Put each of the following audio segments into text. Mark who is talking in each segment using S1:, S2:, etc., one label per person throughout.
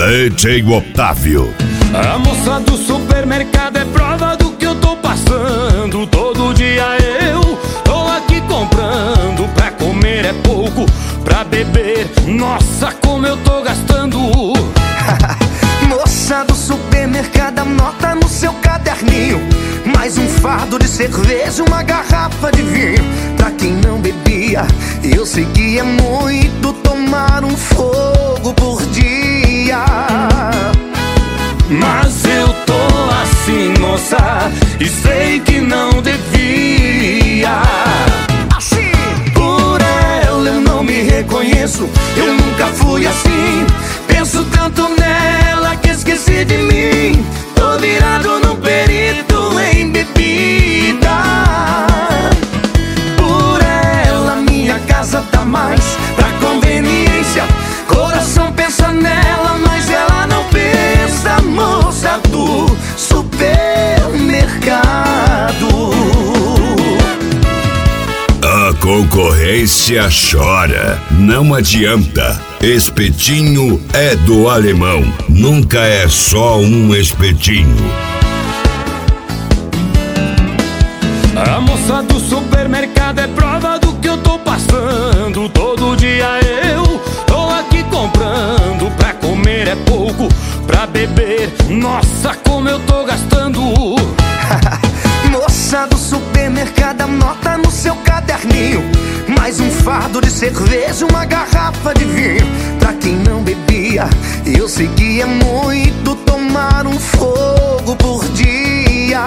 S1: DJ Otávio.
S2: A moça do supermercado é prova do que eu tô passando. Todo dia eu tô aqui comprando. Pra comer é pouco, pra beber, nossa, como eu tô gastando.
S3: Moça do supermercado, anota no seu caderninho: mais um fardo de cerveja, uma garrafa de vinho. Pra quem não bebia, eu sei que é muito tomar um fogo por dia.
S2: Mas eu tô assim, moça, e sei que não devia.
S3: Assim,
S2: por ela eu não me reconheço, eu nunca fui assim. Penso tanto nela que esqueci de mim. Tô virado num perito em bebida. Por ela minha casa tá mais pra conveniência. Coração pensa nela, mas ela não pensa. Moça do supermercado.
S1: A concorrência chora, não adianta. Espetinho é do alemão, nunca é só um espetinho.
S2: A moça do supermercado é prova do que eu tô passando. Todo dia eu tô aqui comprando. Pra comer é pouco, pra beber, nossa, como eu tô gastando.
S3: moça do supermercado, anota no seu caderninho: mais um fardo de cerveja, uma garrafa de vinho. Pra quem não bebia, eu sei que é muito tomar um fogo por dia.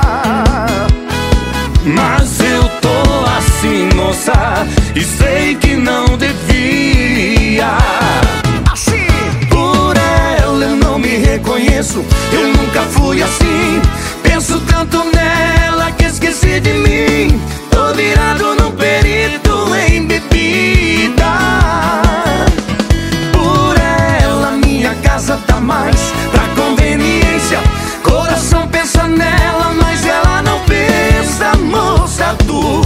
S2: Mas eu tô assim, moça, e sei que não devia.
S3: Assim,
S2: por ela eu não me reconheço, eu nunca fui assim. Penso tanto nela que esqueci de mim. Tô virado num perito em bebida. Por ela minha casa tá mais pra conveniência. Coração pensa nela, mas ela não pensa. Moça do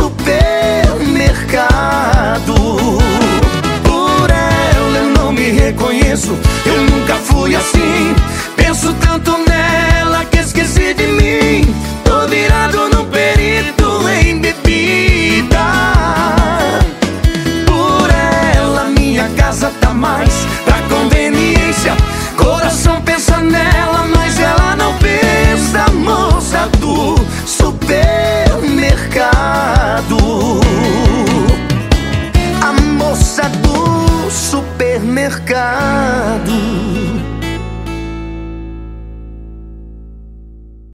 S2: supermercado. Por ela eu não me reconheço, eu nunca fui assim. Penso tanto nela que esqueci de mim. Tô virado num perito em bebida. Por ela minha casa tá mais pra conveniência. Coração pensa nela, mas ela não pensa. Moça do supermercado.
S3: a moça do supermercado.